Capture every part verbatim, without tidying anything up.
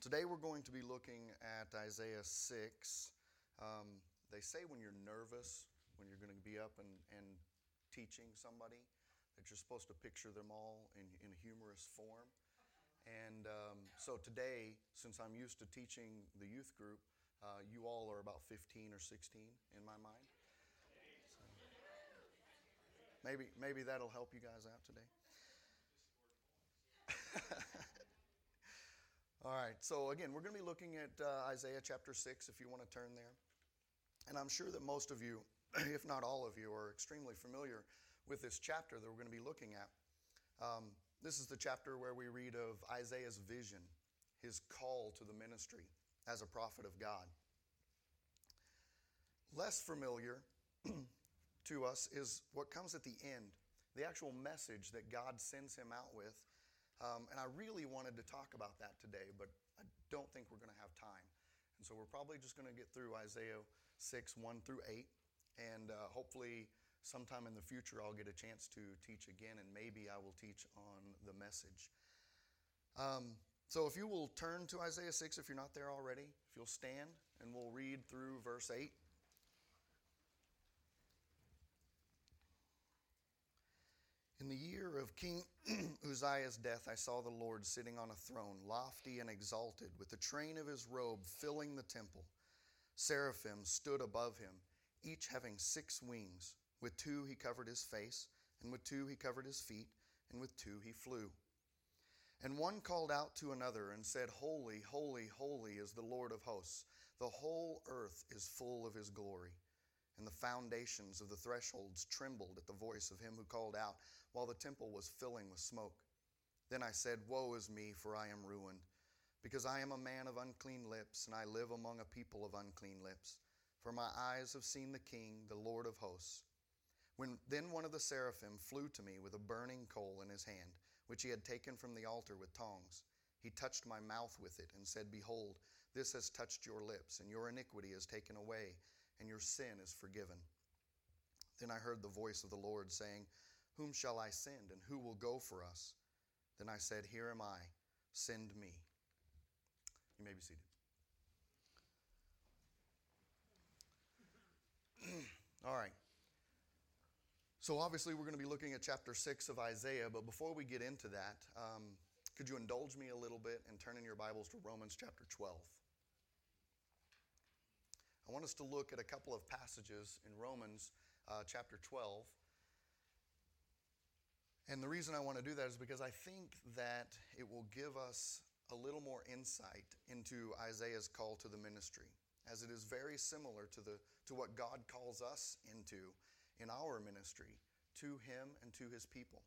Today we're going to be looking at Isaiah six. Um, they say when you're nervous, when you're going to be up and, and teaching somebody, that you're supposed to picture them all in, in a humorous form. And um, so today, since I'm used to teaching the youth group, uh, you all are about fifteen or sixteen in my mind. So maybe, maybe that'll help you guys out today. All right, so again, we're going to be looking at uh, Isaiah chapter six, if you want to turn there. And I'm sure that most of you, if not all of you, are extremely familiar with this chapter that we're going to be looking at. Um, this is the chapter where we read of Isaiah's vision, his call to the ministry as a prophet of God. Less familiar to us is what comes at the end, the actual message that God sends him out with. Um, and I really wanted to talk about that today, but I don't think we're going to have time. And so we're probably just going to get through Isaiah six, one through eight. And uh, hopefully sometime in the future I'll get a chance to teach again, and maybe I will teach on the message. Um, so if you will turn to Isaiah six, if you're not there already, if you'll stand, and we'll read through verse eight. In the year of King Uzziah's death, I saw the Lord sitting on a throne, lofty and exalted, with the train of his robe filling the temple. Seraphim stood above him, each having six wings. With two he covered his face, and with two he covered his feet, and with two he flew. And one called out to another and said, Holy, holy, holy is the Lord of hosts. The whole earth is full of his glory. And the foundations of the thresholds trembled at the voice of him who called out, while the temple was filling with smoke. Then I said, Woe is me, for I am ruined, because I am a man of unclean lips, and I live among a people of unclean lips. For my eyes have seen the King, the Lord of hosts. When then one of the seraphim flew to me with a burning coal in his hand, which he had taken from the altar with tongs. He touched my mouth with it and said, Behold, this has touched your lips, and your iniquity is taken away, and your sin is forgiven. Then I heard the voice of the Lord saying, Whom shall I send, and who will go for us? Then I said, Here am I, send me. You may be seated. All right. So obviously we're going to be looking at chapter six of Isaiah, but before we get into that, um, could you indulge me a little bit and turn in your Bibles to Romans chapter twelve? I want us to look at a couple of passages in Romans uh, chapter twelve. And the reason I want to do that is because I think that it will give us a little more insight into Isaiah's call to the ministry, as it is very similar to the to what God calls us into in our ministry, to him and to his people.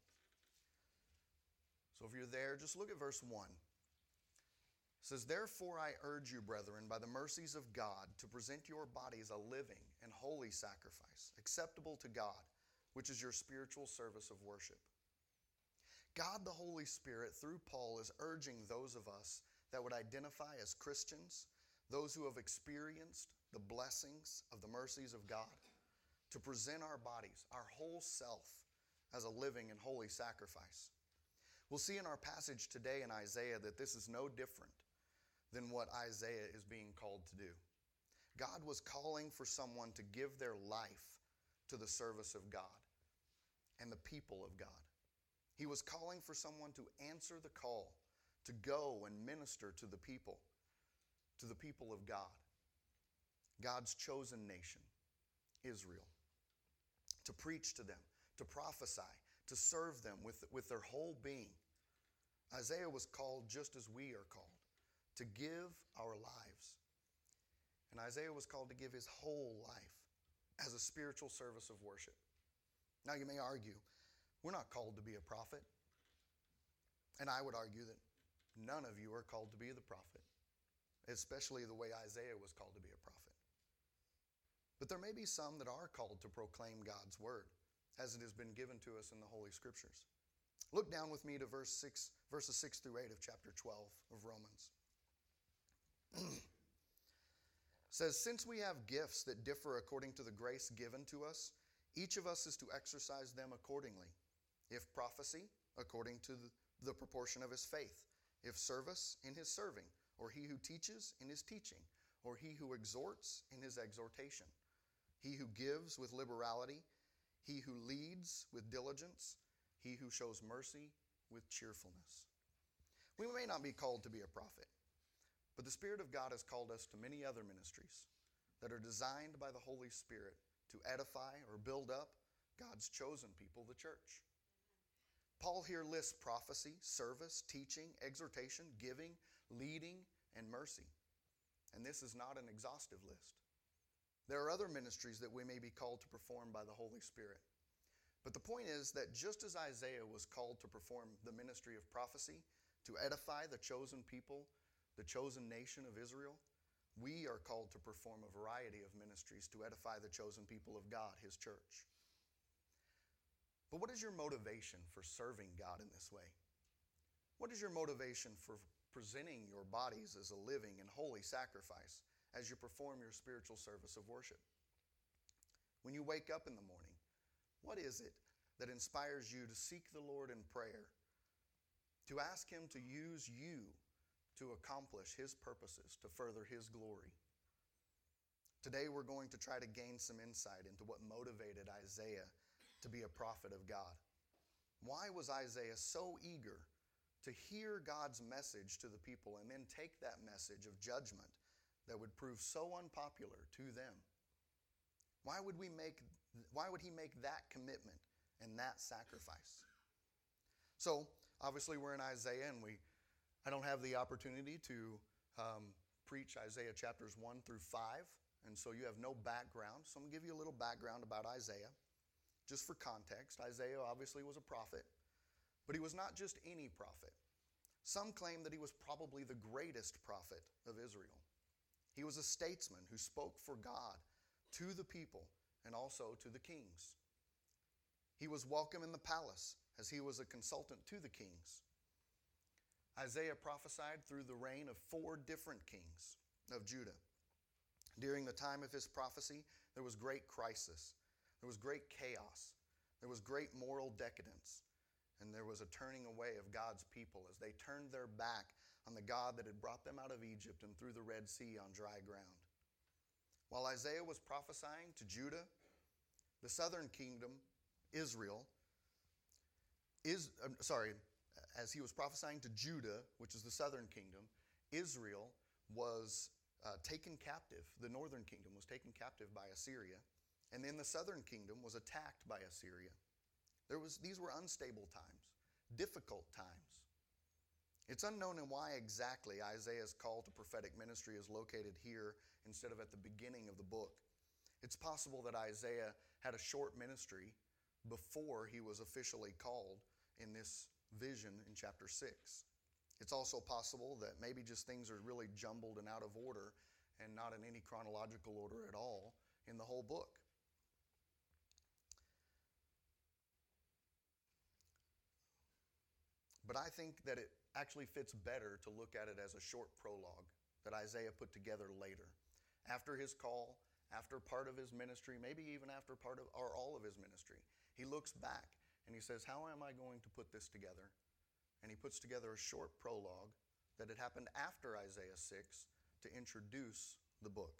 So if you're there, just look at verse one. It says, Therefore I urge you, brethren, by the mercies of God, to present your bodies a living and holy sacrifice, acceptable to God, which is your spiritual service of worship. God the Holy Spirit, through Paul, is urging those of us that would identify as Christians, those who have experienced the blessings of the mercies of God, to present our bodies, our whole self, as a living and holy sacrifice. We'll see in our passage today in Isaiah that this is no different than what Isaiah is being called to do. God was calling for someone to give their life to the service of God and the people of God. He was calling for someone to answer the call to go and minister to the people, to the people of God, God's chosen nation, Israel, to preach to them, to prophesy, to serve them with, with their whole being. Isaiah was called just as we are called, to give our lives. And Isaiah was called to give his whole life as a spiritual service of worship. Now you may argue, we're not called to be a prophet. And I would argue that none of you are called to be the prophet, especially the way Isaiah was called to be a prophet. But there may be some that are called to proclaim God's word, as it has been given to us in the Holy Scriptures. Look down with me to verse six, verses six through eight of chapter twelve of Romans. It says, Since we have gifts that differ according to the grace given to us, each of us is to exercise them accordingly. If prophecy, according to the, the proportion of his faith. If service, in his serving. or he who teaches in his teaching, or he who exhorts in his exhortation, he who gives with liberality, he who leads with diligence, he who shows mercy with cheerfulness. We may not be called to be a prophet, but the Spirit of God has called us to many other ministries that are designed by the Holy Spirit to edify or build up God's chosen people, the church. Paul here lists prophecy, service, teaching, exhortation, giving, leading, and mercy. And this is not an exhaustive list. There are other ministries that we may be called to perform by the Holy Spirit. But the point is that just as Isaiah was called to perform the ministry of prophecy, to edify the chosen people, the chosen nation of Israel, we are called to perform a variety of ministries to edify the chosen people of God, His church. But what is your motivation for serving God in this way? What is your motivation for presenting your bodies as a living and holy sacrifice as you perform your spiritual service of worship? When you wake up in the morning, what is it that inspires you to seek the Lord in prayer, to ask Him to use you to accomplish His purposes, to further His glory? Today we're going to try to gain some insight into what motivated Isaiah to be a prophet of God. Why was Isaiah so eager to hear God's message to the people and then take that message of judgment that would prove so unpopular to them? Why would we make, why would he make that commitment and that sacrifice? So, obviously we're in Isaiah, and we I don't have the opportunity to um, preach Isaiah chapters one through five, and so you have no background. So I'm going to give you a little background about Isaiah. Just for context, Isaiah obviously was a prophet, but he was not just any prophet. Some claim that he was probably the greatest prophet of Israel. He was a statesman who spoke for God to the people and also to the kings. He was welcome in the palace as he was a consultant to the kings. Isaiah prophesied through the reign of four different kings of Judah. During the time of his prophecy, there was great crisis. There was great chaos. There was great moral decadence. And there was a turning away of God's people as they turned their back on the God that had brought them out of Egypt and through the Red Sea on dry ground. While Isaiah was prophesying to Judah, the southern kingdom, Israel, is uh, sorry, as he was prophesying to Judah, which is the southern kingdom, Israel was uh, taken captive. The northern kingdom was taken captive by Assyria. And then the southern kingdom was attacked by Assyria. There was, these were unstable times, difficult times. It's unknown in why exactly Isaiah's call to prophetic ministry is located here instead of at the beginning of the book. It's possible that Isaiah had a short ministry before he was officially called in this vision in chapter six. It's also possible that maybe just things are really jumbled and out of order and not in any chronological order at all in the whole book. But I think that it actually fits better to look at it as a short prologue that Isaiah put together later. After his call, after part of his ministry, maybe even after part of or all of his ministry, he looks back and he says, how am I going to put this together? And he puts together a short prologue that had happened after Isaiah six to introduce the book.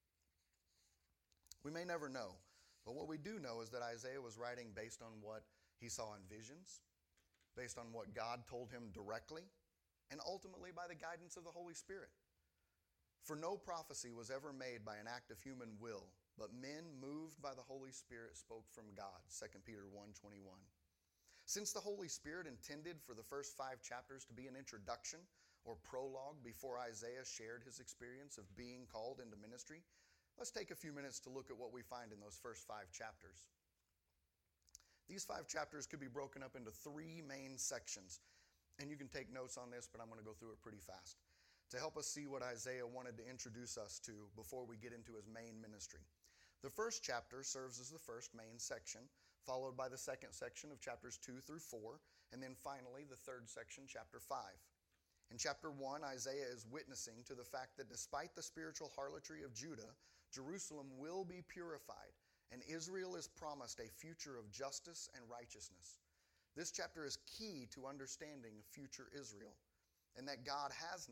We may never know, but what we do know is that Isaiah was writing based on what he saw in visions, based on what God told him directly, and ultimately by the guidance of the Holy Spirit. For no prophecy was ever made by an act of human will, but men moved by the Holy Spirit spoke from God, Second Peter one twenty-one. Since the Holy Spirit intended for the first five chapters to be an introduction or prologue before Isaiah shared his experience of being called into ministry, let's take a few minutes to look at what we find in those first five chapters. These five chapters could be broken up into three main sections. And you can take notes on this, but I'm going to go through it pretty fast to help us see what Isaiah wanted to introduce us to before we get into his main ministry. The first chapter serves as the first main section, followed by the second section of chapters two through four, and then finally the third section, chapter five. In chapter one, Isaiah is witnessing to the fact that despite the spiritual harlotry of Judah, Jerusalem will be purified, and Israel is promised a future of justice and righteousness. This chapter is key to understanding future Israel, and that God has not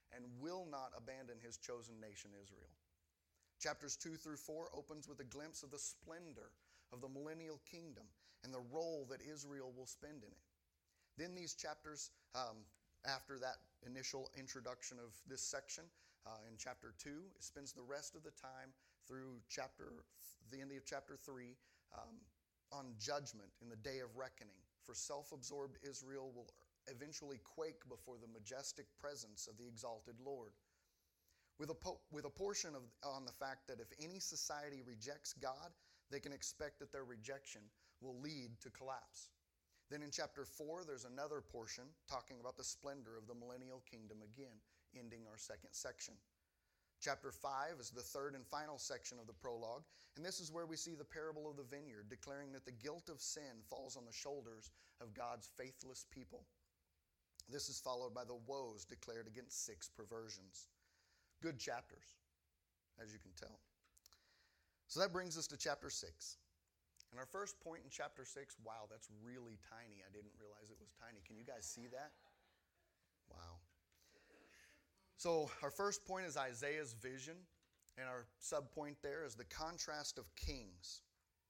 and will not abandon his chosen nation Israel. Chapters two through four opens with a glimpse of the splendor of the millennial kingdom and the role that Israel will spend in it. Then these chapters, um, after that initial introduction of this section, uh, in chapter two, it spends the rest of the time through chapter, the end of chapter three, um, on judgment in the day of reckoning. For self-absorbed Israel will eventually quake before the majestic presence of the exalted Lord. With a, po- with a portion of, on the fact that if any society rejects God, they can expect that their rejection will lead to collapse. Then in chapter four, there's another portion talking about the splendor of the millennial kingdom again, ending our second section. Chapter five is the third and final section of the prologue, and this is where we see the parable of the vineyard, declaring that the guilt of sin falls on the shoulders of God's faithless people. This is followed by the woes declared against six perversions. Good chapters, as you can tell. So that brings us to chapter six. And our first point in chapter six, wow, that's really tiny. I didn't realize it was tiny. Can you guys see that? Wow. So our first point is Isaiah's vision, and our subpoint there is the contrast of kings.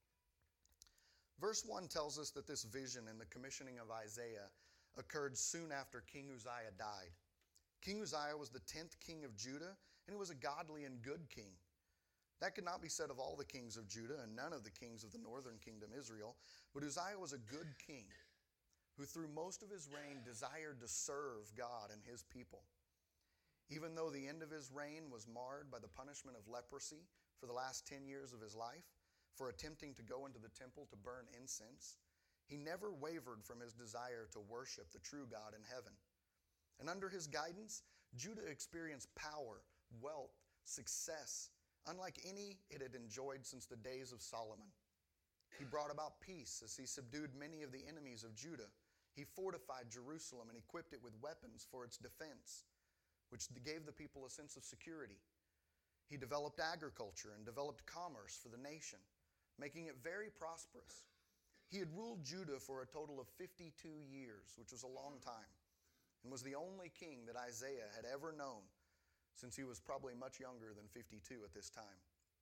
Verse one tells us that this vision and the commissioning of Isaiah occurred soon after King Uzziah died. King Uzziah was the tenth king of Judah, and he was a godly and good king. That could not be said of all the kings of Judah and none of the kings of the northern kingdom Israel, but Uzziah was a good king who through most of his reign desired to serve God and his people. Even though the end of his reign was marred by the punishment of leprosy for the last ten years of his life, for attempting to go into the temple to burn incense, he never wavered from his desire to worship the true God in heaven. And under his guidance, Judah experienced power, wealth, success, unlike any it had enjoyed since the days of Solomon. He brought about peace as he subdued many of the enemies of Judah. He fortified Jerusalem and equipped it with weapons for its defense, which gave the people a sense of security. He developed agriculture and developed commerce for the nation, making it very prosperous. He had ruled Judah for a total of fifty-two years, which was a long time, and was the only king that Isaiah had ever known, since he was probably much younger than fifty-two at this time.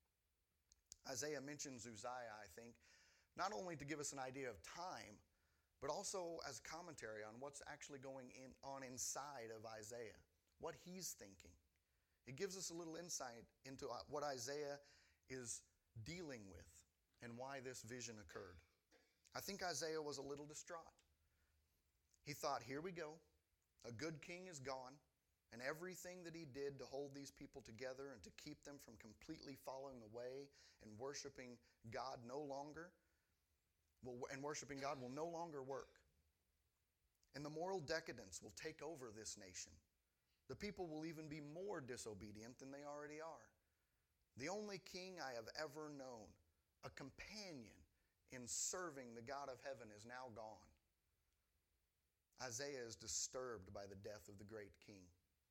Isaiah mentions Uzziah, I think, not only to give us an idea of time, but also as commentary on what's actually going in, on inside of Isaiah, what he's thinking. It gives us a little insight into what Isaiah is dealing with and why this vision occurred. I think Isaiah was a little distraught. He thought, here we go. A good king is gone, and everything that he did to hold these people together and to keep them from completely following the way and worshiping God no longer, will, and worshiping God will no longer work. And the moral decadence will take over this nation. The people will even be more disobedient than they already are. The only king I have ever known, a companion in serving the God of heaven, is now gone. Isaiah is disturbed by the death of the great king.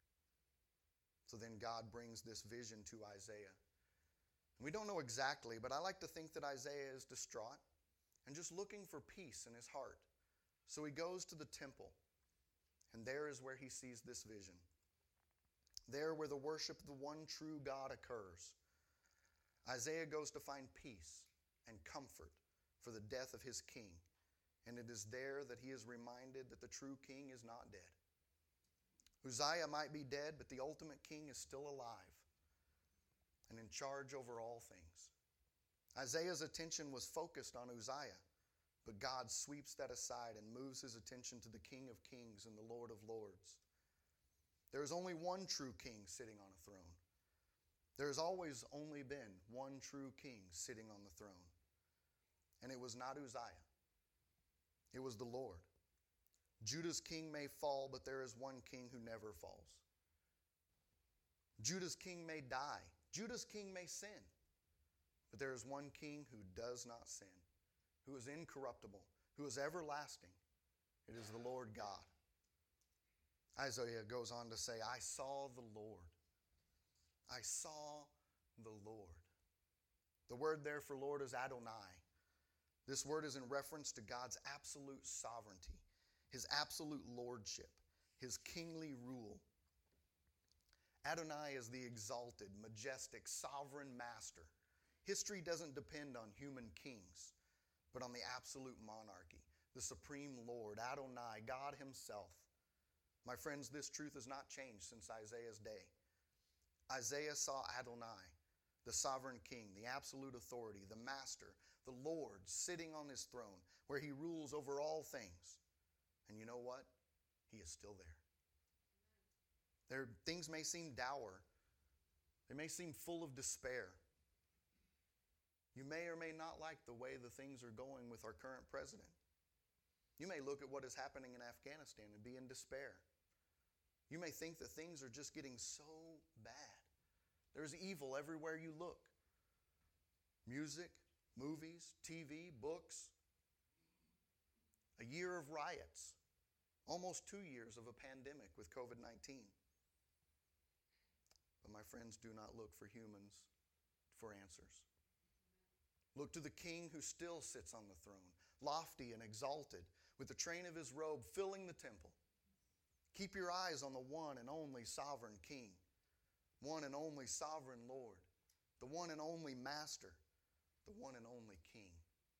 So then God brings this vision to Isaiah. And we don't know exactly, but I like to think that Isaiah is distraught and just looking for peace in his heart. So he goes to the temple, and there is where he sees this vision. There where the worship of the one true God occurs, Isaiah goes to find peace and comfort for the death of his king. And it is there that he is reminded that the true king is not dead. Uzziah might be dead, but the ultimate king is still alive and in charge over all things. Isaiah's attention was focused on Uzziah, but God sweeps that aside and moves his attention to the King of Kings and the Lord of Lords. There is only one true king sitting on a throne. There has always only been one true king sitting on the throne. And it was not Uzziah. It was the Lord. Judah's king may fall, but there is one king who never falls. Judah's king may die. Judah's king may sin. But there is one king who does not sin, who is incorruptible, who is everlasting. It is the Lord God. Isaiah goes on to say, I saw the Lord. I saw the Lord. The word there for Lord is Adonai. This word is in reference to God's absolute sovereignty, his absolute lordship, his kingly rule. Adonai is the exalted, majestic, sovereign master. History doesn't depend on human kings, but on the absolute monarchy, the supreme Lord, Adonai, God himself. My friends, this truth has not changed since Isaiah's day. Isaiah saw Adonai, the sovereign king, the absolute authority, the master, the Lord, sitting on his throne, where he rules over all things. And you know what? He is still there. There, things may seem dour. They may seem full of despair. You may or may not like the way the things are going with our current president. You may look at what is happening in Afghanistan and be in despair. You may think that things are just getting so bad. There's evil everywhere you look. Music, movies, T V, books. A year of riots. Almost two years of a pandemic with covid nineteen. But my friends, do not look for humans for answers. Look to the King who still sits on the throne, lofty and exalted, with the train of his robe filling the temple. Keep your eyes on the one and only sovereign King, one and only sovereign Lord, the one and only Master, the one and only King.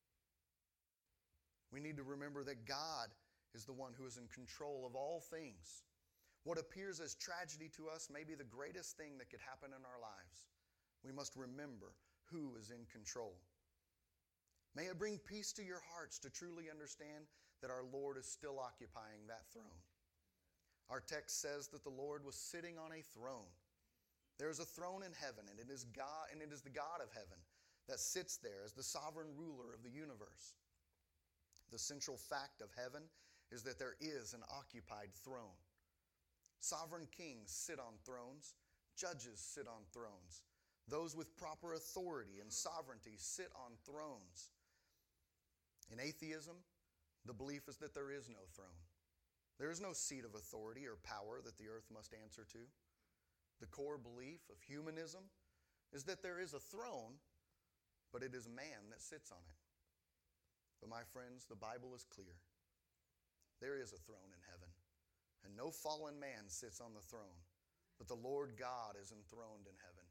We need to remember that God is the one who is in control of all things. What appears as tragedy to us may be the greatest thing that could happen in our lives. We must remember who is in control. May it bring peace to your hearts to truly understand that our Lord is still occupying that throne. Our text says that the Lord was sitting on a throne. There is a throne in heaven, and it is God, and it is the God of heaven that sits there as the sovereign ruler of the universe. The central fact of heaven is that there is an occupied throne. Sovereign kings sit on thrones. Judges sit on thrones. Those with proper authority and sovereignty sit on thrones. In atheism, the belief is that there is no throne. There is no seat of authority or power that the earth must answer to. The core belief of humanism is that there is a throne, but it is man that sits on it. But my friends, the Bible is clear. There is a throne in heaven, and no fallen man sits on the throne, but the Lord God is enthroned in heaven.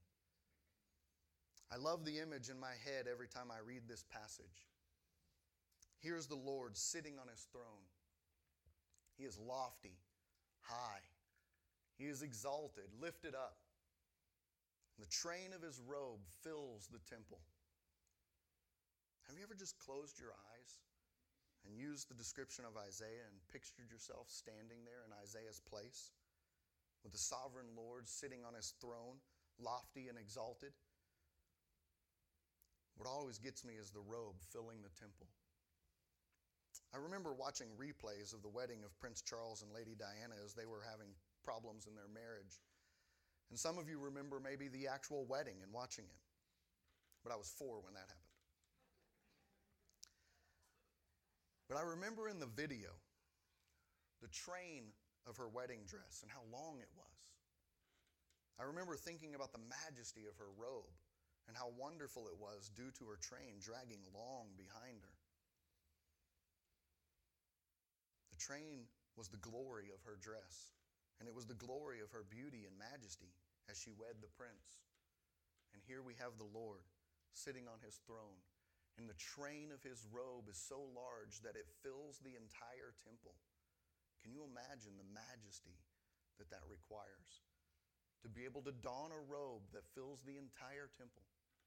I love the image in my head every time I read this passage. Here's the Lord sitting on his throne. He is lofty, high. He is exalted, lifted up. The train of his robe fills the temple. Have you ever just closed your eyes and used the description of Isaiah and pictured yourself standing there in Isaiah's place with the sovereign Lord sitting on his throne, lofty and exalted? What always gets me is the robe filling the temple. I remember watching replays of the wedding of Prince Charles and Lady Diana as they were having problems in their marriage. And some of you remember maybe the actual wedding and watching it. But I was four when that happened. But I remember in the video the train of her wedding dress and how long it was. I remember thinking about the majesty of her robe and how wonderful it was due to her train dragging long behind her. The train was the glory of her dress, and it was the glory of her beauty and majesty as she wed the prince. And here we have the Lord sitting on his throne, and the train of his robe is so large that it fills the entire temple. Can you imagine the majesty that that requires? To be able to don a robe that fills the entire temple.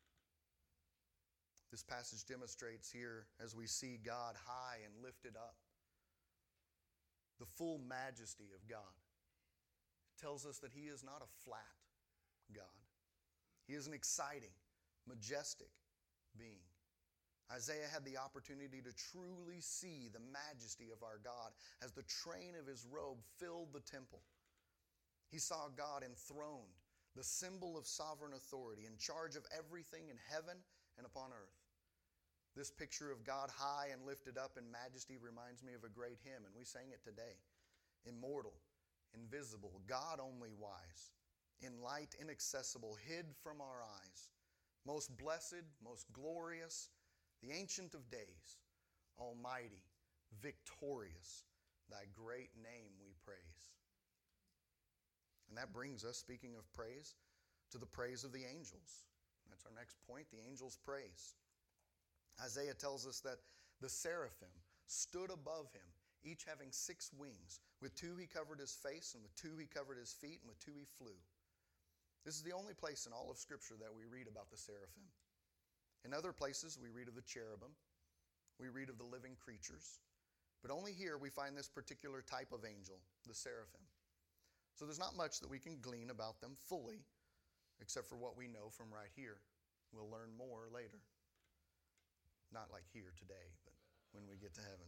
This passage demonstrates here, as we see God high and lifted up, the full majesty of God. It tells us that he is not a flat God. He is an exciting, majestic being. Isaiah had the opportunity to truly see the majesty of our God as the train of his robe filled the temple. He saw God enthroned, the symbol of sovereign authority, in charge of everything in heaven and upon earth. This picture of God high and lifted up in majesty reminds me of a great hymn, and we sang it today. Immortal, invisible, God only wise, in light inaccessible, hid from our eyes. Most blessed, most glorious, the Ancient of Days, almighty, victorious, thy great name we praise. And that brings us, speaking of praise, to the praise of the angels. That's our next point, the angels' praise. Isaiah tells us that the seraphim stood above him, each having six wings. With two he covered his face, and with two he covered his feet, and with two he flew. This is the only place in all of Scripture that we read about the seraphim. In other places, we read of the cherubim. We read of the living creatures. But only here we find this particular type of angel, the seraphim. So there's not much that we can glean about them fully, except for what we know from right here. We'll learn more later. Not like here today, but when we get to heaven.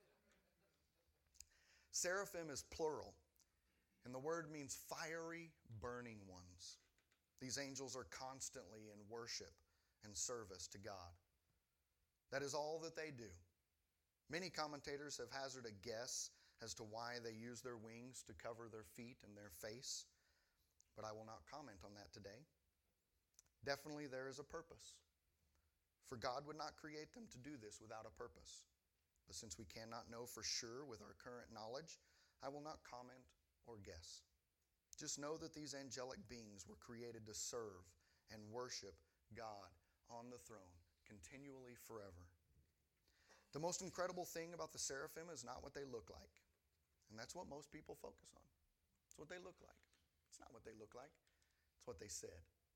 Seraphim is plural, and the word means fiery, burning ones. These angels are constantly in worship and service to God. That is all that they do. Many commentators have hazarded a guess as to why they use their wings to cover their feet and their face, but I will not comment on that today. Definitely there is a purpose, for God would not create them to do this without a purpose. But since we cannot know for sure with our current knowledge, I will not comment or guess. Just know that these angelic beings were created to serve and worship God on the throne continually forever. The most incredible thing about the seraphim is not what they look like. And that's what most people focus on. It's what they look like. It's not what they look like. It's what they said.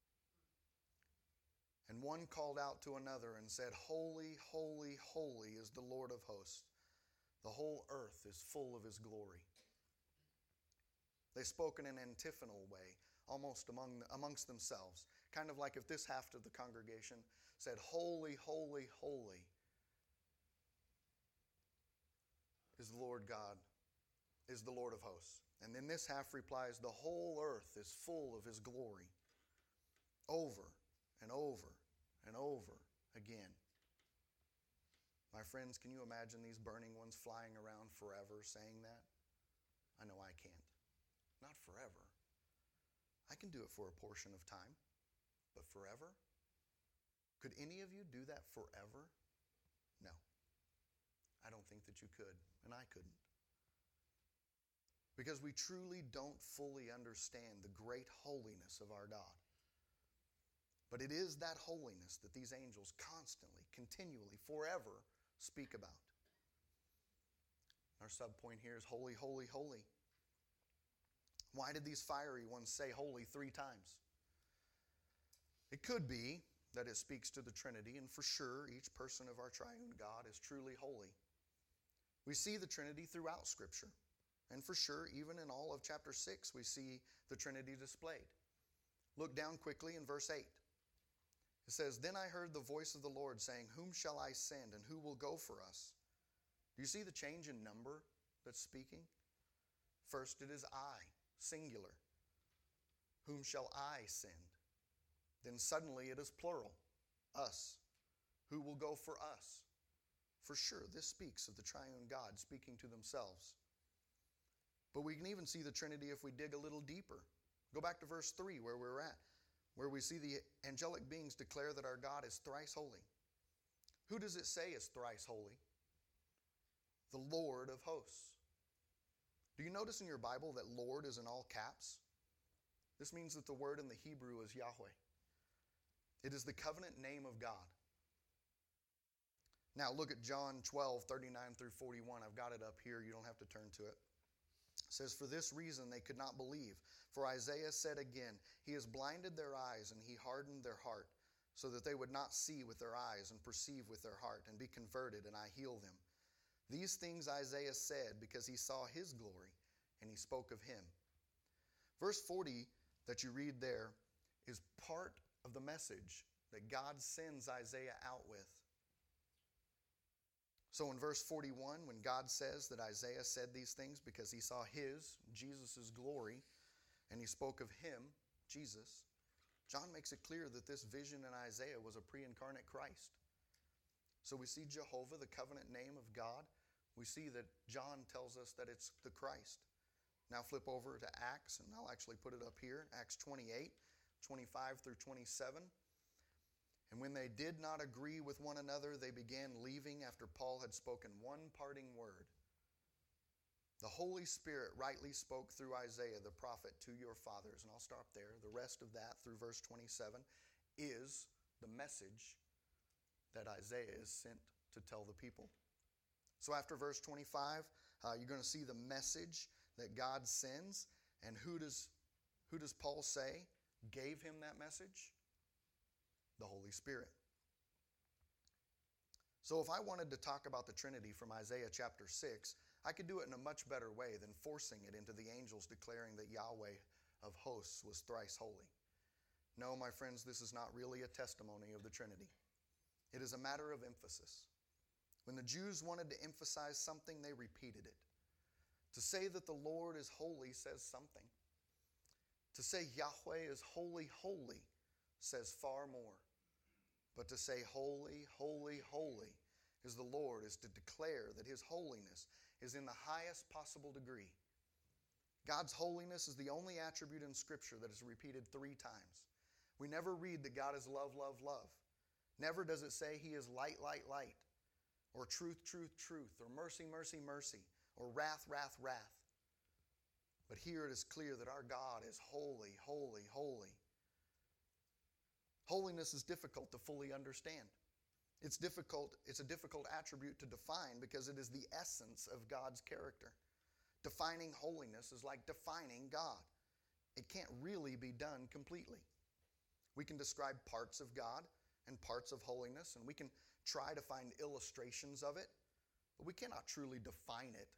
And one called out to another and said, "Holy, holy, holy is the Lord of hosts. The whole earth is full of his glory." They spoke in an antiphonal way, almost among, amongst themselves. Kind of like if this half of the congregation said, "Holy, holy, holy is the Lord God, is the Lord of hosts." And then this half replies, "The whole earth is full of his glory." Over and over and over again. My friends, can you imagine these burning ones flying around forever saying that? I know I can't. Not forever. I can do it for a portion of time, but forever? Could any of you do that forever? No. I don't think that you could, and I couldn't. Because we truly don't fully understand the great holiness of our God. But it is that holiness that these angels constantly, continually, forever speak about. Our subpoint here is holy, holy, holy. Why did these fiery ones say holy three times? It could be that it speaks to the Trinity, and for sure, each person of our triune God is truly holy. We see the Trinity throughout Scripture, and for sure, even in all of chapter six, we see the Trinity displayed. Look down quickly in verse eight. It says, "Then I heard the voice of the Lord saying, 'Whom shall I send, and who will go for us?'" Do you see the change in number that's speaking? First, it is I, singular. "Whom shall I send?" Then suddenly it is plural, us. "Who will go for us?" For sure, this speaks of the triune God speaking to themselves. But we can even see the Trinity if we dig a little deeper. Go back to verse three where we're at, where we see the angelic beings declare that our God is thrice holy. Who does it say is thrice holy? The Lord of hosts. Do you notice in your Bible that Lord is in all caps? This means that the word in the Hebrew is Yahweh. It is the covenant name of God. Now look at John twelve, thirty-nine through forty-one. I've got it up here. You don't have to turn to it. It says, "For this reason they could not believe. For Isaiah said again, 'He has blinded their eyes and he hardened their heart, so that they would not see with their eyes and perceive with their heart and be converted, and I heal them.' These things Isaiah said because he saw his glory, and he spoke of him." Verse forty that you read there is part of the message that God sends Isaiah out with. So in verse forty-one, when God says that Isaiah said these things because he saw his, Jesus' glory, and he spoke of him, Jesus, John makes it clear that this vision in Isaiah was a pre-incarnate Christ. So we see Jehovah, the covenant name of God. We see that John tells us that it's the Christ. Now flip over to Acts, and I'll actually put it up here, Acts twenty-eight, twenty-five through twenty-seven. "And when they did not agree with one another, they began leaving after Paul had spoken one parting word. The Holy Spirit rightly spoke through Isaiah the prophet to your fathers. And I'll stop there. The rest of that through verse twenty-seven is the message that Isaiah is sent to tell the people. So after verse twenty-five, uh, you're going to see the message that God sends. And who does, who does Paul say gave him that message? The Holy Spirit. So if I wanted to talk about the Trinity from Isaiah chapter six, I could do it in a much better way than forcing it into the angels declaring that Yahweh of hosts was thrice holy. No, my friends, this is not really a testimony of the Trinity. It is a matter of emphasis. When the Jews wanted to emphasize something, they repeated it. To say that the Lord is holy says something. To say Yahweh is holy, holy says far more. But to say holy, holy, holy is the Lord is to declare that His holiness is in the highest possible degree. God's holiness is the only attribute in Scripture that is repeated three times. We never read that God is love, love, love. Never does it say He is light, light, light, or truth, truth, truth, or mercy, mercy, mercy, or wrath, wrath, wrath. But here it is clear that our God is holy, holy, holy. Holiness is difficult to fully understand. It's difficult, it's a difficult attribute to define because it is the essence of God's character. Defining holiness is like defining God. It can't really be done completely. We can describe parts of God and parts of holiness, and we can try to find illustrations of it, but we cannot truly define it.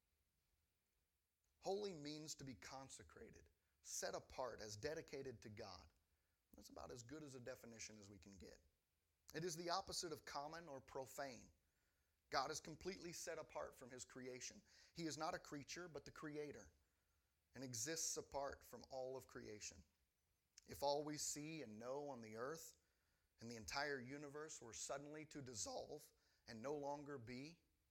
Holy means to be consecrated, set apart as dedicated to God. That's about as good as a definition as we can get. It is the opposite of common or profane. God is completely set apart from His creation. He is not a creature, but the Creator, and exists apart from all of creation. If all we see and know on the earth and the entire universe were suddenly to dissolve and no longer be,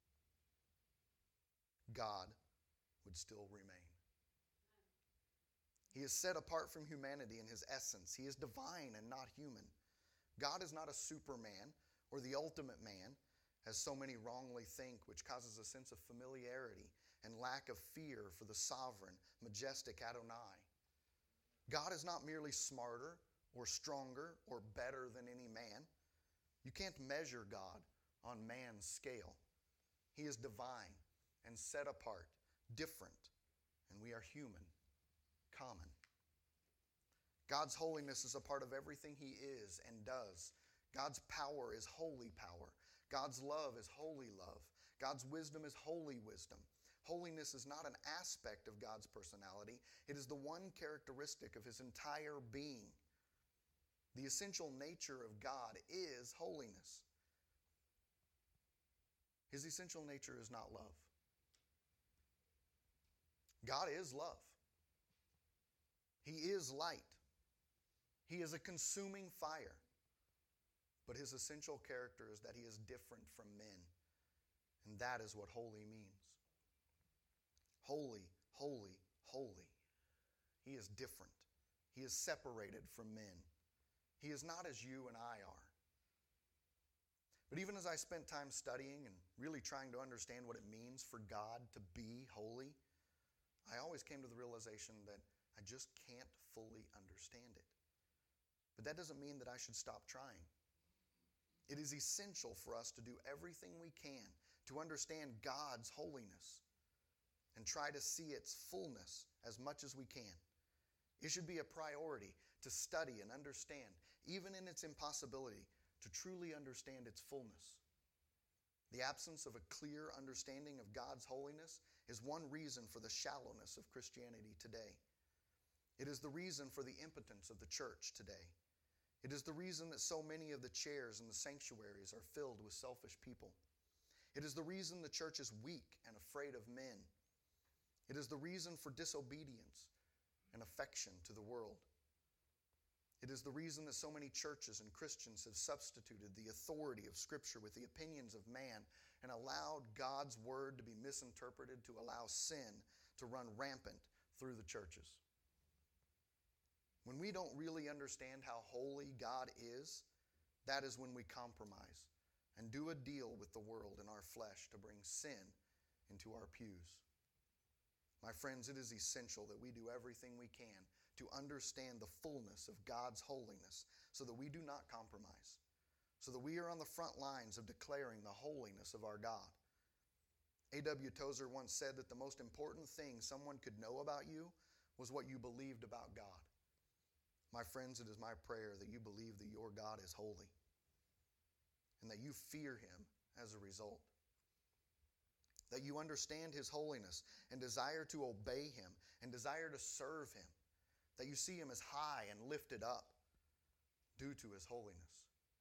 God would still remain. He is set apart from humanity in His essence. He is divine and not human. God is not a superman or the ultimate man, as so many wrongly think, which causes a sense of familiarity and lack of fear for the sovereign, majestic Adonai. God is not merely smarter or stronger or better than any man. You can't measure God on man's scale. He is divine and set apart, different, and we are human, common. God's holiness is a part of everything He is and does. God's power is holy power. God's love is holy love. God's wisdom is holy wisdom. Holiness is not an aspect of God's personality. It is the one characteristic of His entire being. The essential nature of God is holiness. His essential nature is not love. God is love. He is light. He is a consuming fire. But His essential character is that He is different from men. And that is what holy means. Holy, holy, holy. He is different. He is separated from men. He is not as you and I are. But even as I spent time studying and really trying to understand what it means for God to be holy, I always came to the realization that I just can't fully understand it. But that doesn't mean that I should stop trying. It is essential for us to do everything we can to understand God's holiness and try to see its fullness as much as we can. It should be a priority to study and understand, even in its impossibility, to truly understand its fullness. The absence of a clear understanding of God's holiness is one reason for the shallowness of Christianity today. It is the reason for the impotence of the church today. It is the reason that so many of the chairs in the sanctuaries are filled with selfish people. It is the reason the church is weak and afraid of men. It is the reason for disobedience and affection to the world. It is the reason that so many churches and Christians have substituted the authority of Scripture with the opinions of man and allowed God's word to be misinterpreted to allow sin to run rampant through the churches. When we don't really understand how holy God is, that is when we compromise and do a deal with the world and our flesh to bring sin into our pews. My friends, it is essential that we do everything we can to understand the fullness of God's holiness so that we do not compromise, so that we are on the front lines of declaring the holiness of our God. A W Tozer once said that the most important thing someone could know about you was what you believed about God. My friends, it is my prayer that you believe that your God is holy and that you fear Him as a result. That you understand His holiness and desire to obey Him and desire to serve Him. That you see Him as high and lifted up due to His holiness.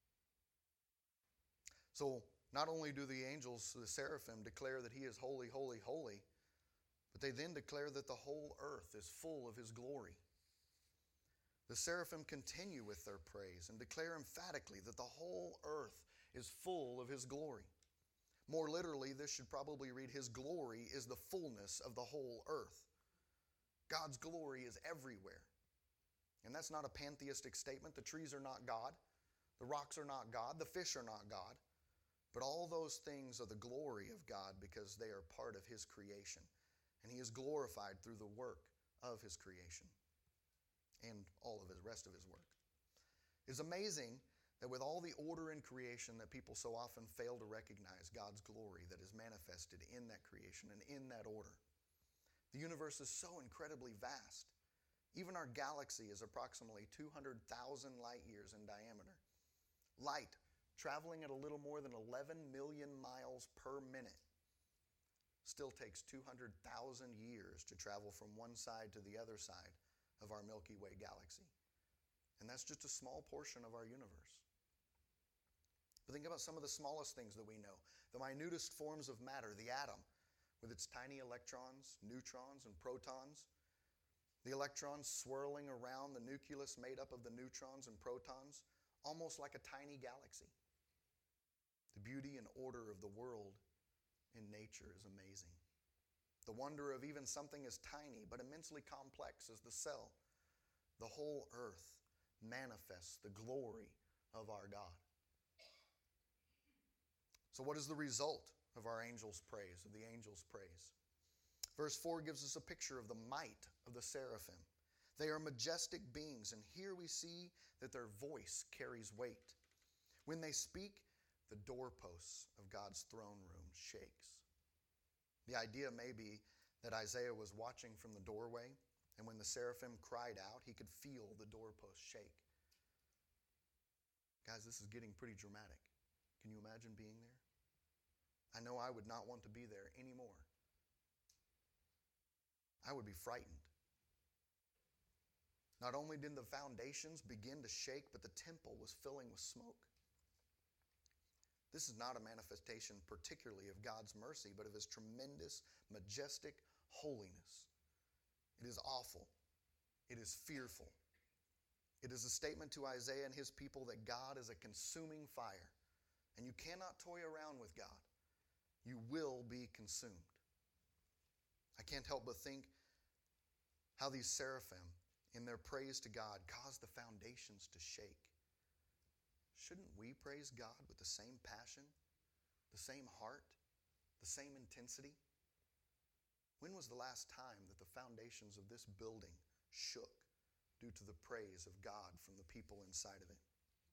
So, not only do the angels, the seraphim, declare that He is holy, holy, holy, but they then declare that the whole earth is full of His glory. The seraphim continue with their praise and declare emphatically that the whole earth is full of His glory. More literally, this should probably read, His glory is the fullness of the whole earth. God's glory is everywhere. And that's not a pantheistic statement. The trees are not God. The rocks are not God. The fish are not God. But all those things are the glory of God because they are part of His creation. And He is glorified through the work of His creation and all of the rest of His work. It's amazing that with all the order in creation that people so often fail to recognize God's glory that is manifested in that creation and in that order. The universe is so incredibly vast. Even our galaxy is approximately two hundred thousand light years in diameter. Light, traveling at a little more than eleven million miles per minute, still takes two hundred thousand years to travel from one side to the other side of our Milky Way galaxy. And that's just a small portion of our universe. But think about some of the smallest things that we know. The minutest forms of matter, the atom, with its tiny electrons, neutrons, and protons. The electrons swirling around the nucleus made up of the neutrons and protons, almost like a tiny galaxy. The beauty and order of the world in nature is amazing. The wonder of even something as tiny but immensely complex as the cell. The whole earth manifests the glory of our God. So what is the result of our angels' praise, of the angels' praise? Verse four gives us a picture of the might of the seraphim. They are majestic beings, and here we see that their voice carries weight. When they speak, the doorposts of God's throne room shakes. The idea may be that Isaiah was watching from the doorway, and when the seraphim cried out, he could feel the doorpost shake. Guys, this is getting pretty dramatic. Can you imagine being there? I know I would not want to be there anymore. I would be frightened. Not only did the foundations begin to shake, but the temple was filling with smoke. This is not a manifestation particularly of God's mercy, but of His tremendous, majestic holiness. It is awful. It is fearful. It is a statement to Isaiah and his people that God is a consuming fire, and you cannot toy around with God. You will be consumed. I can't help but think how these seraphim, in their praise to God, caused the foundations to shake. Shouldn't we praise God with the same passion, the same heart, the same intensity? When was the last time that the foundations of this building shook due to the praise of God from the people inside of it?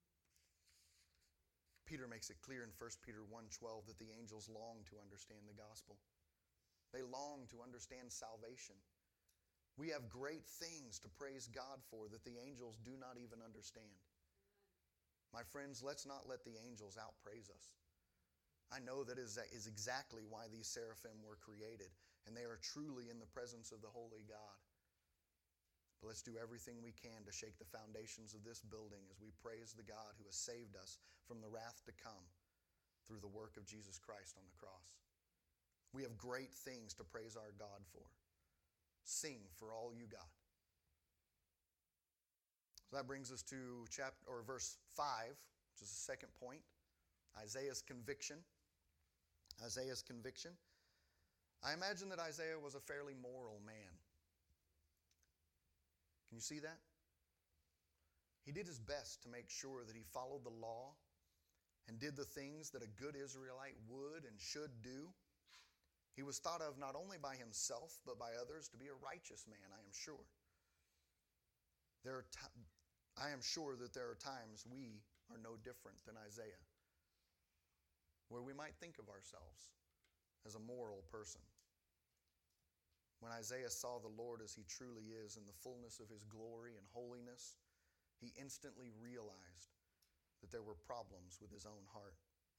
Peter makes it clear in First Peter one twelve that the angels long to understand the gospel. They long to understand salvation. We have great things to praise God for that the angels do not even understand. My friends, let's not let the angels outpraise us. I know that is, is exactly why these seraphim were created, and they are truly in the presence of the holy God. But let's do everything we can to shake the foundations of this building as we praise the God who has saved us from the wrath to come through the work of Jesus Christ on the cross. We have great things to praise our God for. Sing for all you got. So that brings us to chapter or verse five, which is the second point. Isaiah's conviction. Isaiah's conviction. I imagine that Isaiah was a fairly moral man. Can you see that? He did his best to make sure that he followed the law and did the things that a good Israelite would and should do. He was thought of not only by himself, but by others to be a righteous man, I am sure. There are t- I am sure that there are times we are no different than Isaiah, where we might think of ourselves as a moral person. When Isaiah saw the Lord as he truly is in the fullness of his glory and holiness, he instantly realized that there were problems with his own heart.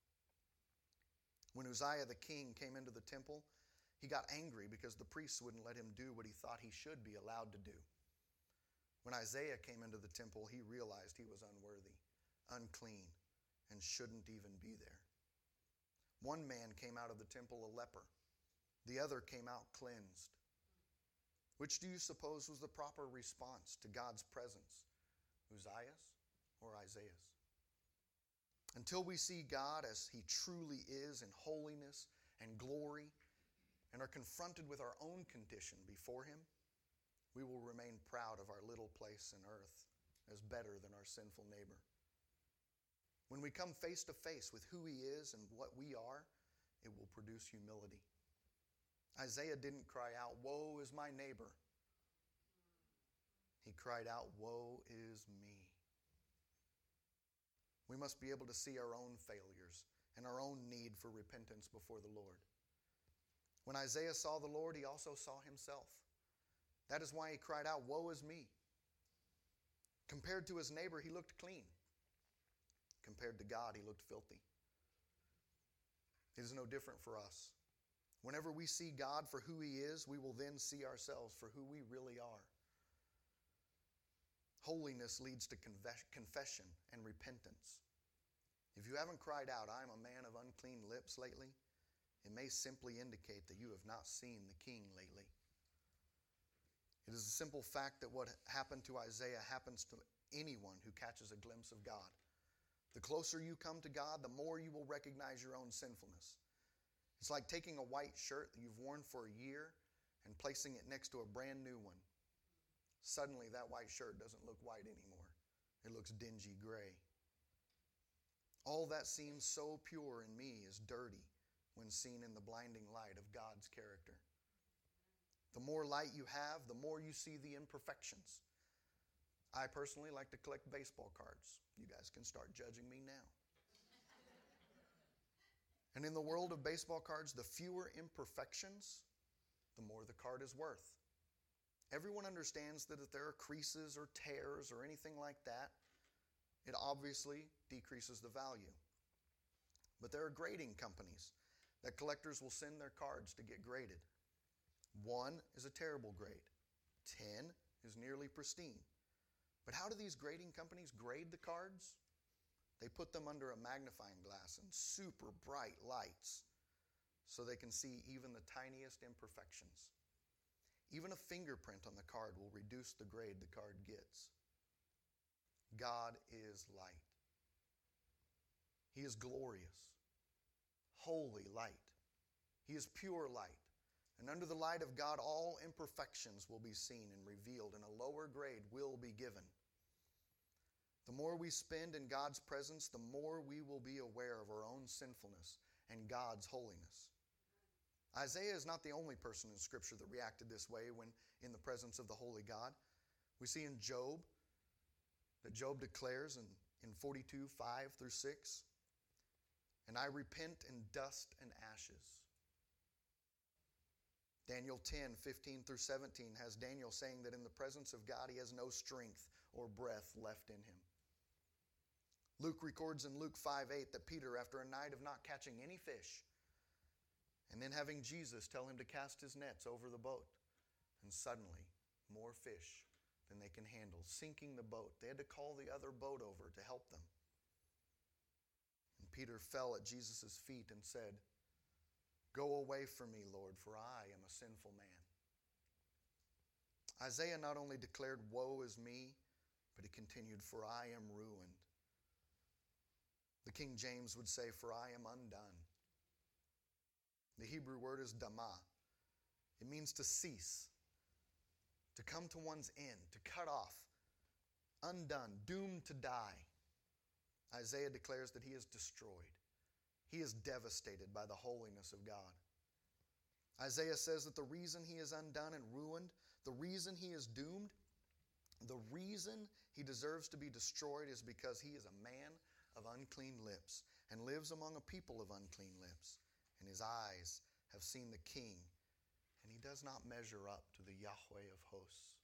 When Uzziah the king came into the temple, he got angry because the priests wouldn't let him do what he thought he should be allowed to do. When Isaiah came into the temple, he realized he was unworthy, unclean, and shouldn't even be there. One man came out of the temple a leper. The other came out cleansed. Which do you suppose was the proper response to God's presence, Uzziah's or Isaiah's? Until we see God as he truly is in holiness and glory and are confronted with our own condition before him, we will remain proud of our little place in earth as better than our sinful neighbor. When we come face to face with who he is and what we are, it will produce humility. Isaiah didn't cry out, "Woe is my neighbor." He cried out, "Woe is me." We must be able to see our own failures and our own need for repentance before the Lord. When Isaiah saw the Lord, he also saw himself. That is why he cried out, "Woe is me." Compared to his neighbor, he looked clean. Compared to God, he looked filthy. It is no different for us. Whenever we see God for who he is, we will then see ourselves for who we really are. Holiness leads to confession and repentance. If you haven't cried out, "I am a man of unclean lips" lately, it may simply indicate that you have not seen the King lately. It is a simple fact that what happened to Isaiah happens to anyone who catches a glimpse of God. The closer you come to God, the more you will recognize your own sinfulness. It's like taking a white shirt that you've worn for a year and placing it next to a brand new one. Suddenly, that white shirt doesn't look white anymore. It looks dingy gray. All that seems so pure in me is dirty when seen in the blinding light of God's character. The more light you have, the more you see the imperfections. I personally like to collect baseball cards. You guys can start judging me now. And in the world of baseball cards, the fewer imperfections, the more the card is worth. Everyone understands that if there are creases or tears or anything like that, it obviously decreases the value. But there are grading companies that collectors will send their cards to get graded. One is a terrible grade. Ten is nearly pristine. But how do these grading companies grade the cards? They put them under a magnifying glass and super bright lights so they can see even the tiniest imperfections. Even a fingerprint on the card will reduce the grade the card gets. God is light. He is glorious, holy light. He is pure light. And under the light of God, all imperfections will be seen and revealed, and a lower grade will be given. The more we spend in God's presence, the more we will be aware of our own sinfulness and God's holiness. Isaiah is not the only person in Scripture that reacted this way when in the presence of the holy God. We see in Job that Job declares in, in forty-two, five through six, "And I repent in dust and ashes." Daniel ten, fifteen through seventeen has Daniel saying that in the presence of God he has no strength or breath left in him. Luke records in Luke five eight that Peter, after a night of not catching any fish, and then having Jesus tell him to cast his nets over the boat, and suddenly more fish than they can handle, sinking the boat. They had to call the other boat over to help them. And Peter fell at Jesus' feet and said, "Go away from me, Lord, for I am a sinful man." Isaiah not only declared, "Woe is me," but he continued, "For I am ruined." The King James would say, "For I am undone." The Hebrew word is damah. It means to cease, to come to one's end, to cut off, undone, doomed to die. Isaiah declares that he is destroyed. He is devastated by the holiness of God. Isaiah says that the reason he is undone and ruined, the reason he is doomed, the reason he deserves to be destroyed is because he is a man of unclean lips and lives among a people of unclean lips. And his eyes have seen the King, and he does not measure up to the Yahweh of hosts.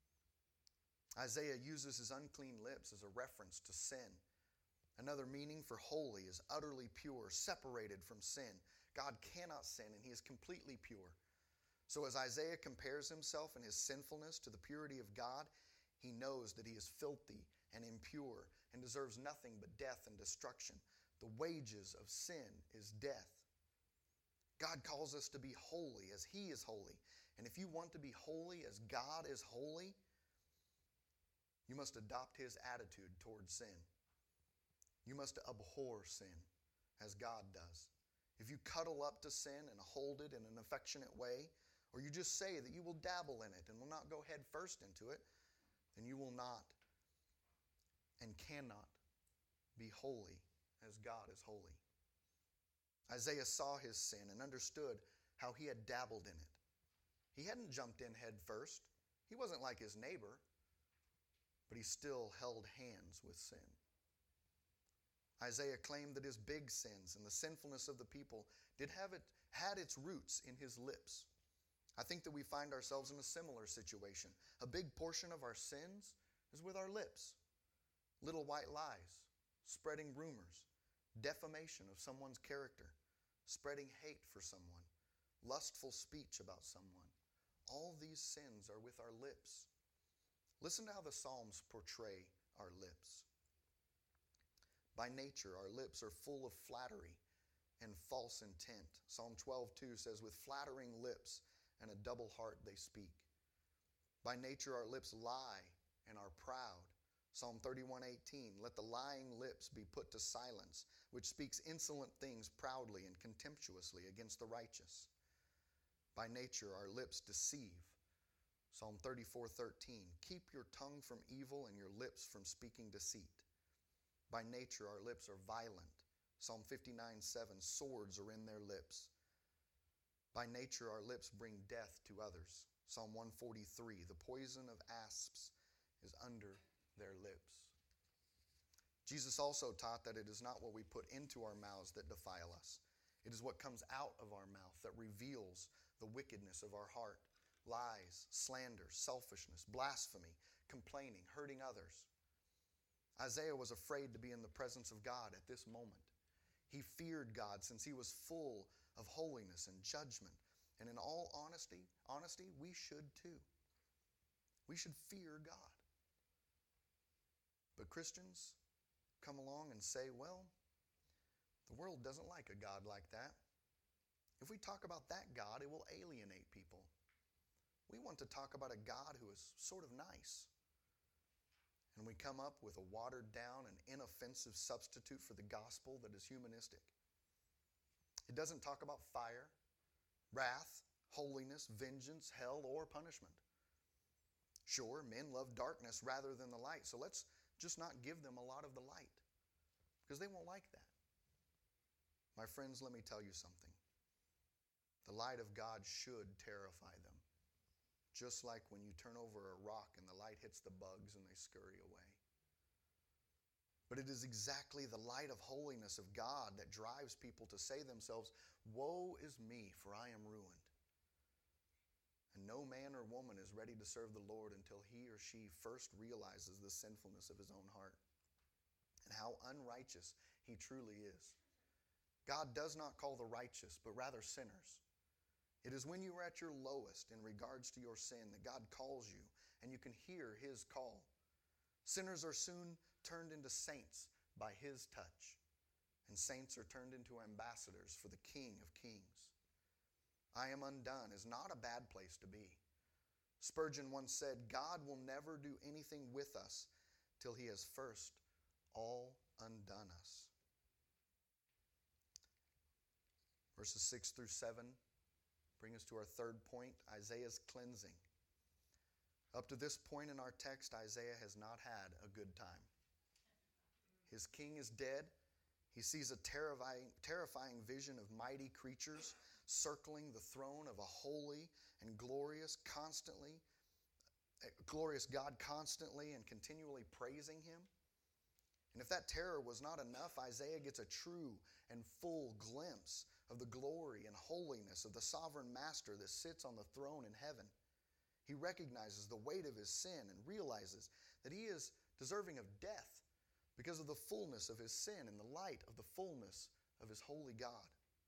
Isaiah uses his unclean lips as a reference to sin. Another meaning for holy is utterly pure, separated from sin. God cannot sin, and he is completely pure. So as Isaiah compares himself and his sinfulness to the purity of God, he knows that he is filthy and impure and deserves nothing but death and destruction. The wages of sin is death. God calls us to be holy as he is holy. And if you want to be holy as God is holy, you must adopt his attitude towards sin. You must abhor sin as God does. If you cuddle up to sin and hold it in an affectionate way, or you just say that you will dabble in it and will not go head first into it, then you will not and cannot be holy as God is holy. Isaiah saw his sin and understood how he had dabbled in it. He hadn't jumped in head first. He wasn't like his neighbor, but he still held hands with sin. Isaiah claimed that his big sins and the sinfulness of the people did have it, had its roots in his lips. I think that we find ourselves in a similar situation. A big portion of our sins is with our lips. Little white lies, spreading rumors, defamation of someone's character, spreading hate for someone, lustful speech about someone. All these sins are with our lips. Listen to how the Psalms portray our lips. By nature, our lips are full of flattery and false intent. Psalm twelve two says, with flattering lips and a double heart they speak. By nature, our lips lie and are proud. Psalm thirty-one eighteen, let the lying lips be put to silence, which speaks insolent things proudly and contemptuously against the righteous. By nature, our lips deceive. Psalm thirty-four thirteen, keep your tongue from evil and your lips from speaking deceit. By nature, our lips are violent. Psalm fifty-nine seven, swords are in their lips. By nature, our lips bring death to others. Psalm one forty-three, the poison of asps is under their lips. Jesus also taught that it is not what we put into our mouths that defile us. It is what comes out of our mouth that reveals the wickedness of our heart. Lies, slander, selfishness, blasphemy, complaining, hurting others. Isaiah was afraid to be in the presence of God at this moment. He feared God since he was full of holiness and judgment. And in all honesty, honesty, we should too. We should fear God. But Christians come along and say, well, the world doesn't like a God like that. If we talk about that God, it will alienate people. We want to talk about a God who is sort of nice. And we come up with a watered down and inoffensive substitute for the gospel that is humanistic. It doesn't talk about fire, wrath, holiness, vengeance, hell, or punishment. Sure, men love darkness rather than the light, so let's just not give them a lot of the light, because they won't like that. My friends, let me tell you something. The light of God should terrify them, just like when you turn over a rock and the light hits the bugs and they scurry away. But it is exactly the light of holiness of God that drives people to say themselves, woe is me, for I am ruined. And no man or woman is ready to serve the Lord until he or she first realizes the sinfulness of his own heart and how unrighteous he truly is. God does not call the righteous, but rather sinners. It is when you are at your lowest in regards to your sin that God calls you and you can hear his call. Sinners are soon turned into saints by his touch, and saints are turned into ambassadors for the King of Kings. I am undone is not a bad place to be. Spurgeon once said, God will never do anything with us till he has first all undone us. Verses six through seven bring us to our third point, Isaiah's cleansing. Up to this point in our text, Isaiah has not had a good time. His king is dead. He sees a terrifying, terrifying vision of mighty creatures circling the throne of a holy and glorious, constantly, glorious God constantly and continually praising him. And if that terror was not enough, Isaiah gets a true and full glimpse of the glory and holiness of the sovereign master that sits on the throne in heaven. He recognizes the weight of his sin and realizes that he is deserving of death because of the fullness of his sin in the light of the fullness of his holy God.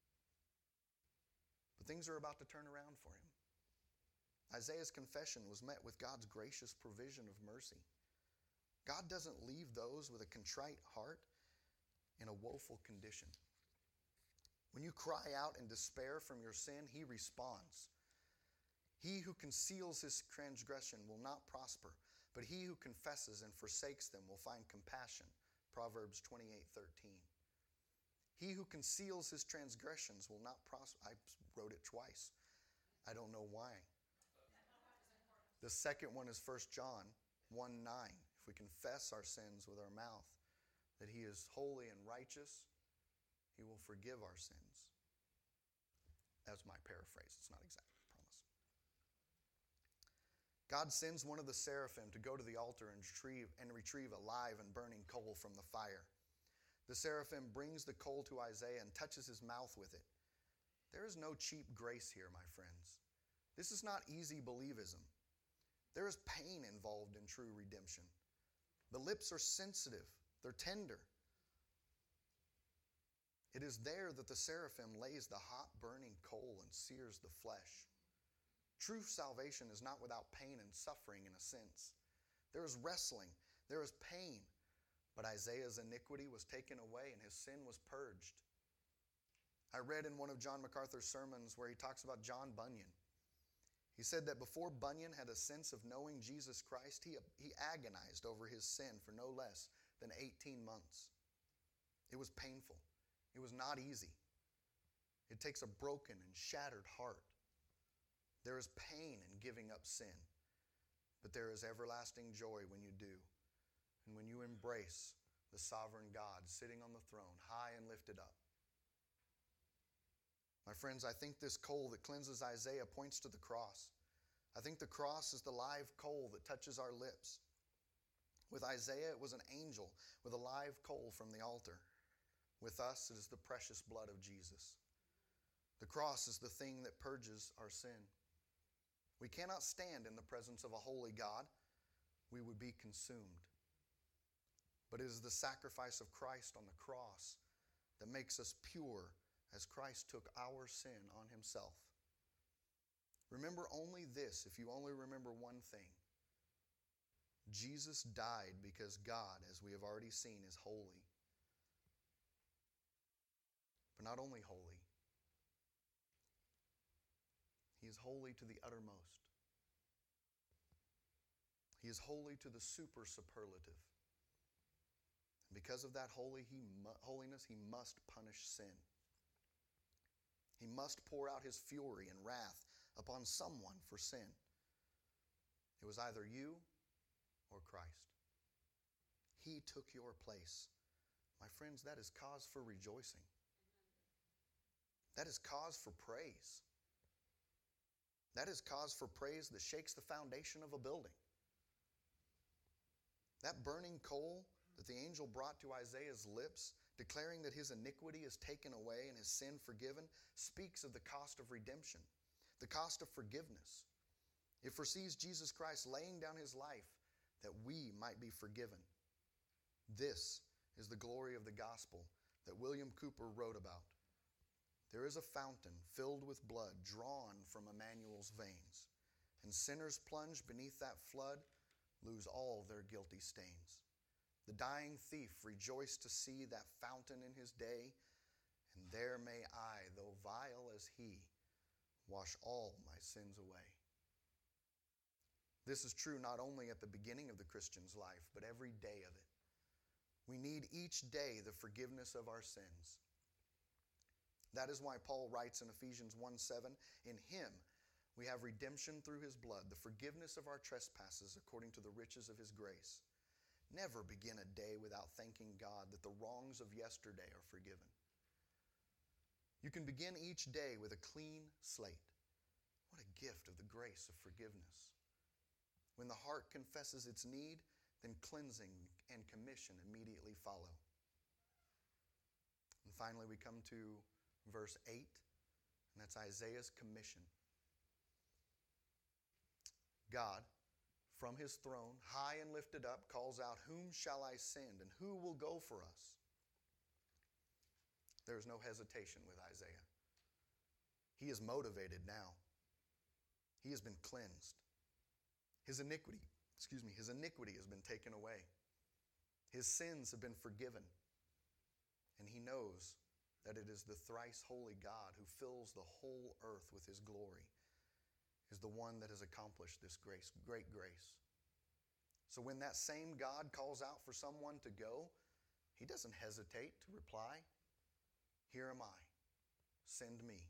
But things are about to turn around for him. Isaiah's confession was met with God's gracious provision of mercy. God doesn't leave those with a contrite heart in a woeful condition. When you cry out in despair from your sin, he responds. He who conceals his transgression will not prosper, but he who confesses and forsakes them will find compassion. Proverbs twenty-eight thirteen. He who conceals his transgressions will not prosper. I wrote it twice. I don't know why. The second one is First John one nine. If we confess our sins with our mouth, that he is holy and righteous, he will forgive our sins. That's my paraphrase. It's not exact, I promise. God sends one of the seraphim to go to the altar and retrieve, and retrieve a live and burning coal from the fire. The seraphim brings the coal to Isaiah and touches his mouth with it. There is no cheap grace here, my friends. This is not easy believism. There is pain involved in true redemption. The lips are sensitive. They're tender. It is there that the seraphim lays the hot burning coal and sears the flesh. True salvation is not without pain and suffering in a sense. There is wrestling. There is pain. But Isaiah's iniquity was taken away and his sin was purged. I read in one of John MacArthur's sermons where he talks about John Bunyan. He said that before Bunyan had a sense of knowing Jesus Christ, he, he agonized over his sin for no less than eighteen months. It was painful. It was not easy. It takes a broken and shattered heart. There is pain in giving up sin, but there is everlasting joy when you do, and when you embrace the sovereign God sitting on the throne, high and lifted up. My friends, I think this coal that cleanses Isaiah points to the cross. I think the cross is the live coal that touches our lips. With Isaiah, it was an angel with a live coal from the altar. With us, it is the precious blood of Jesus. The cross is the thing that purges our sin. We cannot stand in the presence of a holy God. We would be consumed. But it is the sacrifice of Christ on the cross that makes us pure as Christ took our sin on himself. Remember only this, if you only remember one thing. Jesus died because God, as we have already seen, is holy. But not only holy, he is holy to the uttermost. He is holy to the super superlative. And because of that holy, he mu- holiness, he must punish sin. He must pour out his fury and wrath upon someone for sin. It was either you or Christ. He took your place. My friends, that is cause for rejoicing. That is cause for praise. That is cause for praise that shakes the foundation of a building. That burning coal that the angel brought to Isaiah's lips, declaring that his iniquity is taken away and his sin forgiven, speaks of the cost of redemption, the cost of forgiveness. It foresees Jesus Christ laying down his life that we might be forgiven. This is the glory of the gospel that William Cooper wrote about. There is a fountain filled with blood drawn from Emmanuel's veins, and sinners plunged beneath that flood lose all their guilty stains. The dying thief rejoiced to see that fountain in his day, and there may I, though vile as he, wash all my sins away. This is true not only at the beginning of the Christian's life, but every day of it. We need each day the forgiveness of our sins. That is why Paul writes in Ephesians one seven, in him we have redemption through his blood, the forgiveness of our trespasses according to the riches of his grace. Never begin a day without thanking God that the wrongs of yesterday are forgiven. You can begin each day with a clean slate. What a gift of the grace of forgiveness. When the heart confesses its need, then cleansing and commission immediately follow. And finally, we come to verse eight, and that's Isaiah's commission. God, from his throne, high and lifted up, calls out, "Whom shall I send, and who will go for us?" There is no hesitation with Isaiah. He is motivated now. He has been cleansed. His iniquity, excuse me, his iniquity has been taken away. His sins have been forgiven. And he knows that it is the thrice holy God who fills the whole earth with his glory, is the one that has accomplished this grace, great grace. So when that same God calls out for someone to go, he doesn't hesitate to reply, "Here am I, send me."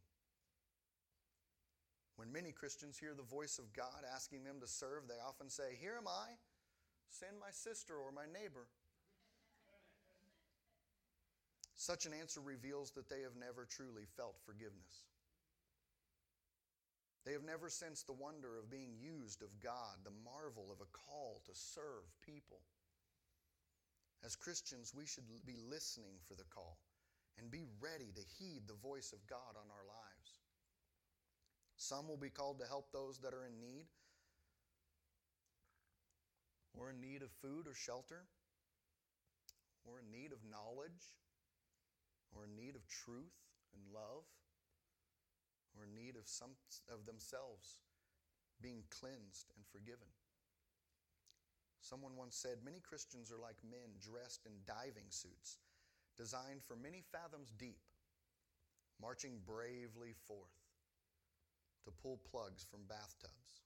When many Christians hear the voice of God asking them to serve, they often say, "Here am I, send my sister or my neighbor." Such an answer reveals that they have never truly felt forgiveness. They have never sensed the wonder of being used of God, the marvel of a call to serve people. As Christians, we should be listening for the call and be ready to heed the voice of God on our lives. Some will be called to help those that are in need, or in need of food or shelter, or in need of knowledge, or in need of truth and love, or in need of some of themselves being cleansed and forgiven. Someone once said, "Many Christians are like men dressed in diving suits, designed for many fathoms deep, marching bravely forth to pull plugs from bathtubs."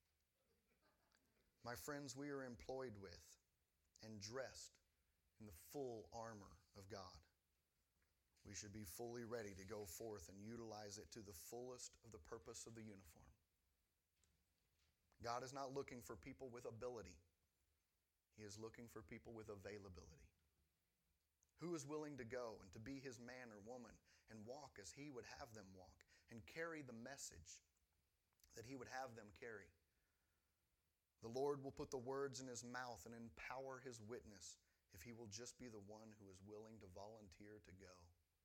My friends, we are employed with and dressed in the full armor of God. We should be fully ready to go forth and utilize it to the fullest of the purpose of the uniform. God is not looking for people with ability. He is looking for people with availability. Who is willing to go and to be his man or woman and walk as he would have them walk and carry the message that he would have them carry? The Lord will put the words in his mouth and empower his witness if he will just be the one who is willing to volunteer to go.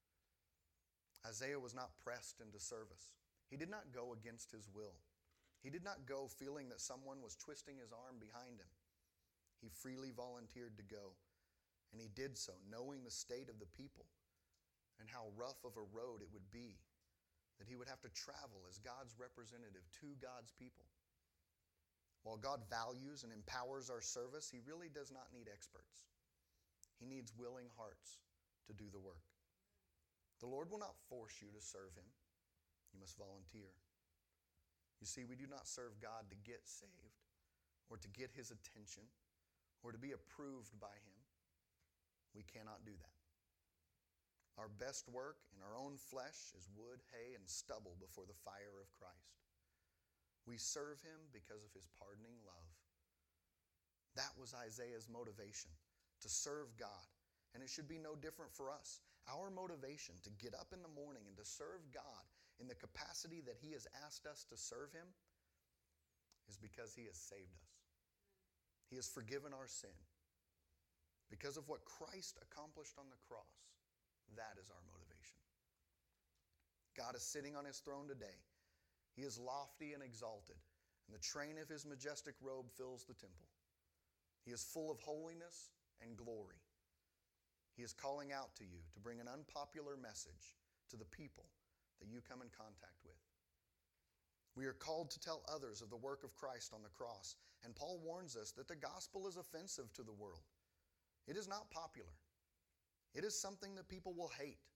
Isaiah was not pressed into service. He did not go against his will. He did not go feeling that someone was twisting his arm behind him. He freely volunteered to go, and he did so knowing the state of the people and how rough of a road it would be, that he would have to travel as God's representative to God's people. While God values and empowers our service, he really does not need experts. He needs willing hearts to do the work. The Lord will not force you to serve him. You must volunteer. You see, we do not serve God to get saved or to get his attention or to be approved by him. We cannot do that. Our best work in our own flesh is wood, hay, and stubble before the fire of Christ. We serve him because of his pardoning love. That was Isaiah's motivation, to serve God. And it should be no different for us. Our motivation to get up in the morning and to serve God in the capacity that he has asked us to serve him is because he has saved us. He has forgiven our sin. Because of what Christ accomplished on the cross, that is our motivation. God is sitting on his throne today. He is lofty and exalted, and the train of his majestic robe fills the temple. He is full of holiness and glory. He is calling out to you to bring an unpopular message to the people that you come in contact with. We are called to tell others of the work of Christ on the cross, and Paul warns us that the gospel is offensive to the world. It is not popular. It is something that people will hate.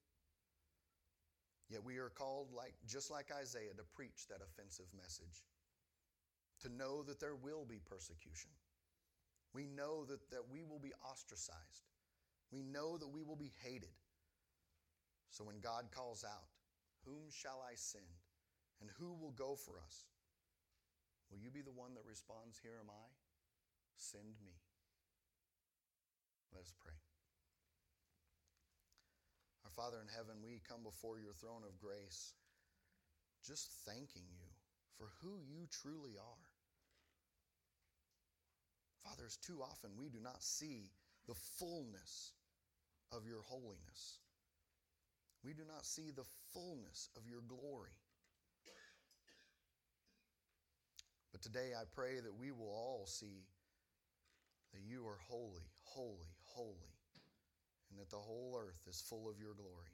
Yet we are called, like just like Isaiah, to preach that offensive message, to know that there will be persecution. We know that, that we will be ostracized. We know that we will be hated. So when God calls out, "Whom shall I send? And who will go for us?" will you be the one that responds, "Here am I, send me"? Let us pray. Our Father in heaven, we come before your throne of grace just thanking you for who you truly are. Father, it's too often we do not see the fullness of your holiness. We do not see the fullness of your glory. But today I pray that we will all see that you are holy, holy, holy, and that the whole earth is full of your glory.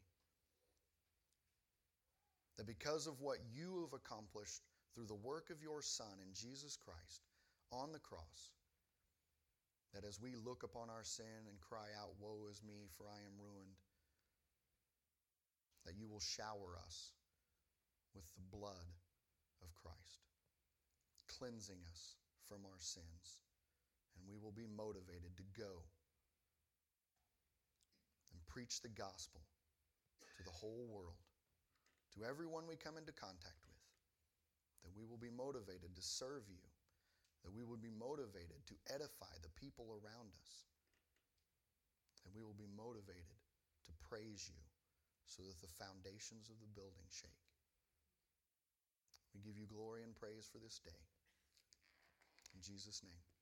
That because of what you have accomplished through the work of your Son in Jesus Christ on the cross, that as we look upon our sin and cry out, "Woe is me, for I am ruined," that you will shower us with the blood of Christ, cleansing us from our sins, and we will be motivated to go and preach the gospel to the whole world, to everyone we come into contact with, that we will be motivated to serve you, that we would be motivated to edify the people around us, that we will be motivated to praise you so that the foundations of the building shake. We give you glory and praise for this day. In Jesus' name.